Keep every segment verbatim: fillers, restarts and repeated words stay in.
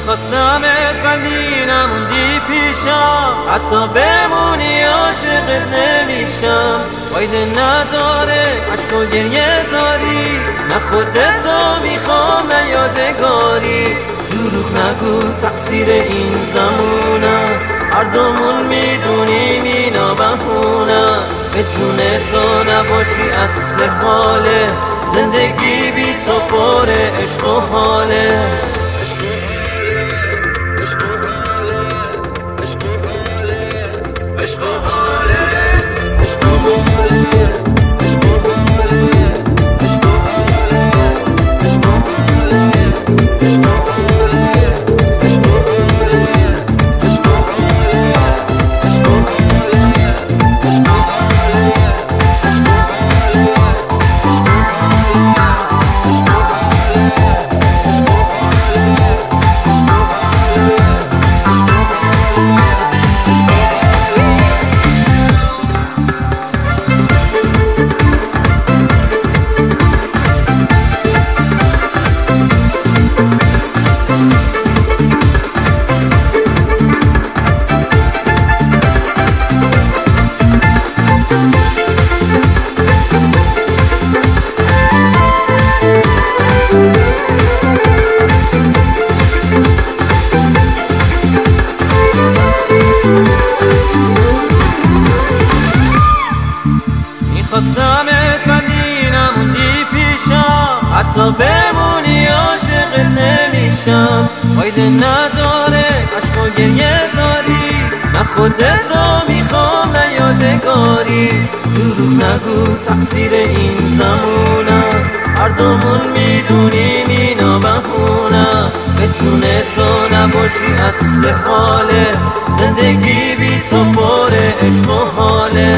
میخواستمت ولی نموندی پیشم، حتی بمونی عاشقت نمیشم. فایده نداره عشق و گریه زاری، نه خودتو میخوام نه یادگاری. دروغ نگو تقصیر این زمان است، هر دومون میدونیم اینا بهونه است. به جون تو نباشی اصل حاله، زندگی بی تو پر عشق و حاله. میخواستمت ولی نموندی پیشم، حتی بمونی عاشقت نمیشم. فایده نداره عشق و گریه زاری، نه خودتو میخوام نه یادگاری. دروغ نگو تقصیر این زمان است، هر دومون میدونیم اینا بهونه است. به جون تو نباشی اصل حاله، زندگی بی تو پر عشق و حاله.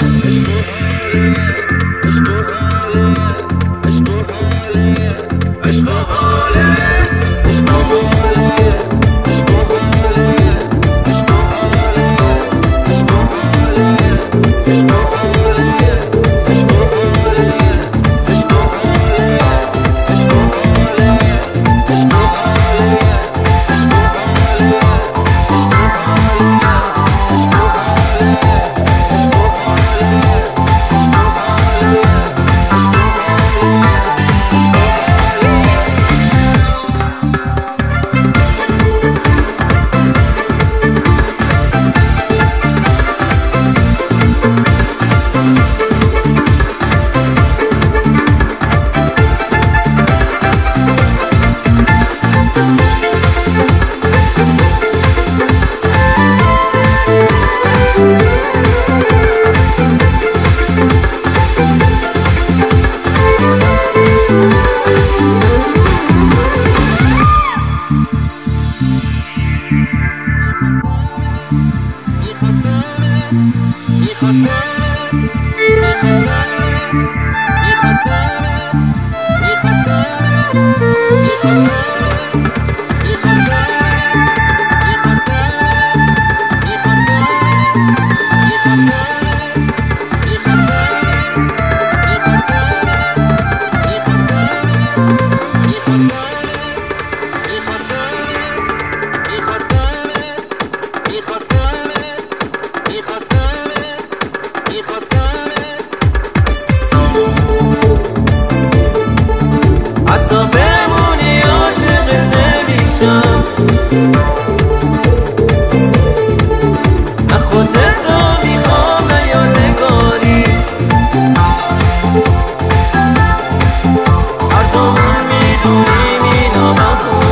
حتی بمونی عاشقت نمیشم، نه خودتو میخوام نه یادگاری. هر دومون میدونیم اینا بهونه